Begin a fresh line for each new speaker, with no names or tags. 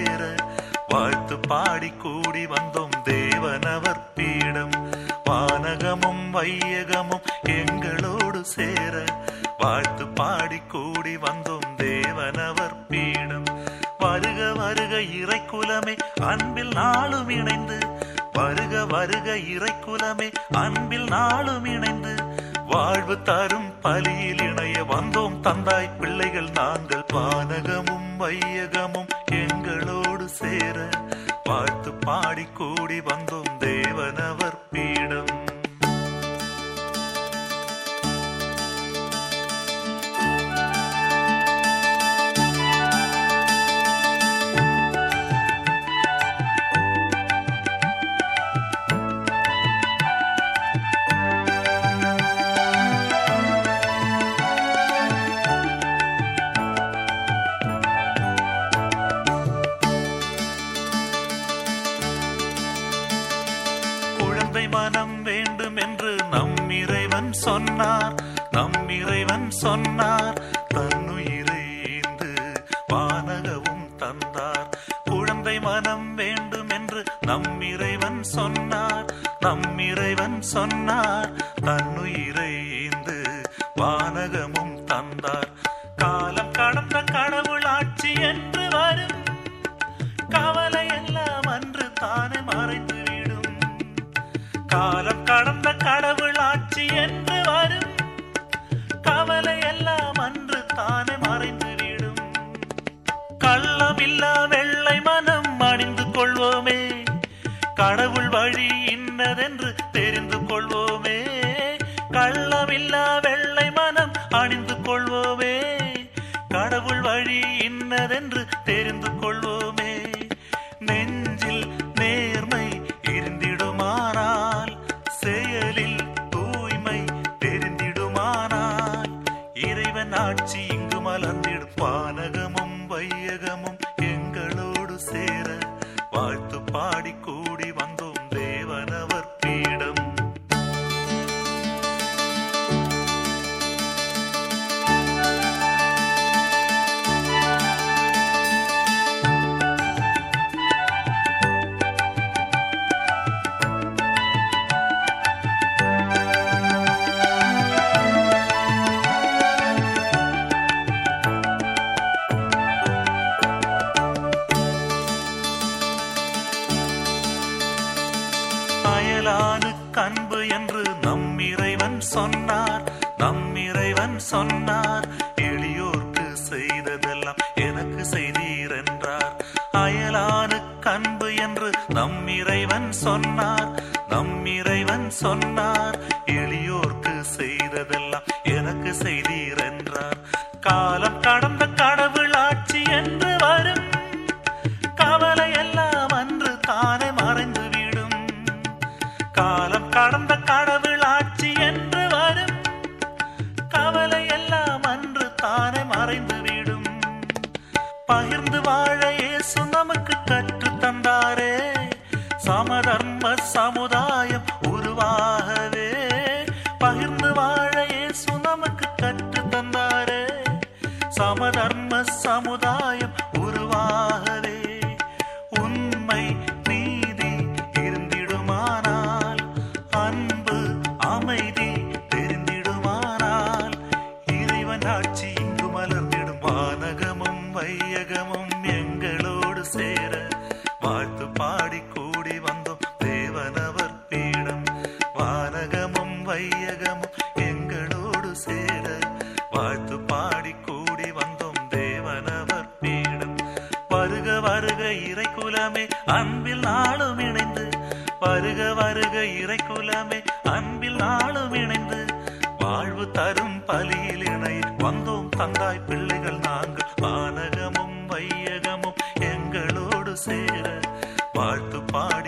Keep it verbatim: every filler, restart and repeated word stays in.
சேர வாழ்த்து பாடி கூடி வந்தோம் தேவனவர் பீடம். வானகமும் வையகமும் எங்களோடு சேர வாழ்த்து பாடி கூடி வந்தோம் தேவனவர் பீடம். வருக வருக இறைக்குலமே அன்பில் நாளும் இணைந்து, வருக வருக இறைக்குலமே அன்பில் நாளும் இணைந்து, வாழ்வு தரும் பலியில் இணைய வந்தோம் தந்தாய் பிள்ளைகள் நாங்கள். வானகமும் வையகமும் எங்களோடு சேர வாழ்த்து பாடி கூடி வந்தோம் தேவனவர் பீடம். மனம் வேண்டும் என்று நம் இறைவன் சொன்னார், நம் இறைவன் சொன்னார். தன்னுயிரை ஈந்து வானகவும் தந்தார். குழந்தை மனம் வேண்டும் என்று நம் இறைவன் சொன்னார், நம் இறைவன் சொன்னார். தன்னுயிரை ஈந்து வானகமும் தந்தார். காலம் கடந்த கடவுள் ஆட்சி என்று வரும், கவலை எல்லாம் அன்று தானே மறைத்து விடும். காலம் கடந்த கடவுள் ஆட்சி என்று வரும், கவலை எல்லாம் அன்று தானே மறைந்து விடும். கள்ளமில்லா வெள்ளை மனம் அணிந்து கொள்வோமே, கடவுள் வழி இன்னதென்று தெரிந்து கொள்வோமே. கள்ளமில்லா வெள்ளை மனம் அணிந்து கொள்வோமே, கடவுள் வழி இன்னதென்று தெரிந்து கொள்வோமே. நெஞ்சில் நேர்மை இருந்திடுமானால், செயலில் தூய்மை தெரிந்திடுமானால், இறைவன் ஆட்சி இங்கு மலர்ந்திடும். வானகமும் வையகமும் எங்களோடு சேர வாழ்த்து பாடி கூடி வந்தோம் தேவனவர் பீடம். அயலானுக்கு அன்பு என்று நம் இறைவன் சொன்னார், நம் இறைவன் சொன்னார். எளியோர்க்கு செய்ததெல்லாம் எனக்கு செய்தீர் என்றார். அயலானுக்கு அன்பு என்று நம் இறைவன் சொன்னார், நம் இறைவன் சொன்னார். எளியோர்க்கு செய்ததெல்லாம் எனக்கு செய்தீர் என்றார். காலம் கடந்த கடவுள் ஆட்சி என்று வரும், கவலை எல்லாம் அன்று தானே மறைந்து விடும். காலம் கடந்த கடவுள் ஆட்சி என்று வரும், கவலை எல்லாம் அன்று தானே மறைந்து விடும். பகிர்ந்து வாழ இயேசு நமக்கு கற்று தந்தாரே, சமதர்ம சமுதாயம் உருவாகவே. பகிர்ந்து வாழ இயேசு நமக்கு கற்று தந்தாரே, சமதர்ம சமுதாயம் உருவாகவே. உண்மை நீதி இருந்திடுமானால், அன்பு அமைதி தெரிந்திடுமானால், இறைவன் ஆட்சி இங்கு மலர்ந்திடும். வானகமும் வையகமும் எங்களோடு சேர வாழ்த்து பாடி கூடி வந்தோம் தேவனவர் பீடம். வானகமும் வையகமும் எங்களோடு சேர வாழ்த்து பாடி கூடி வந்தோம் தேவனவர் பீடம். வருக வருக இறைக்குலமே அன்பில் நாளும் இணைந்து, வருக வருக இறைக்குலமே அன்பில் நாளும் இணைந்து, வாழ்வு தரும் பலியில் இணை வந்தோம் தந்தாய் பிள்ளைகள் நாங்கள். வானகமும் வையகமும் எங்களோடு சேர வாழ்த்து பாடி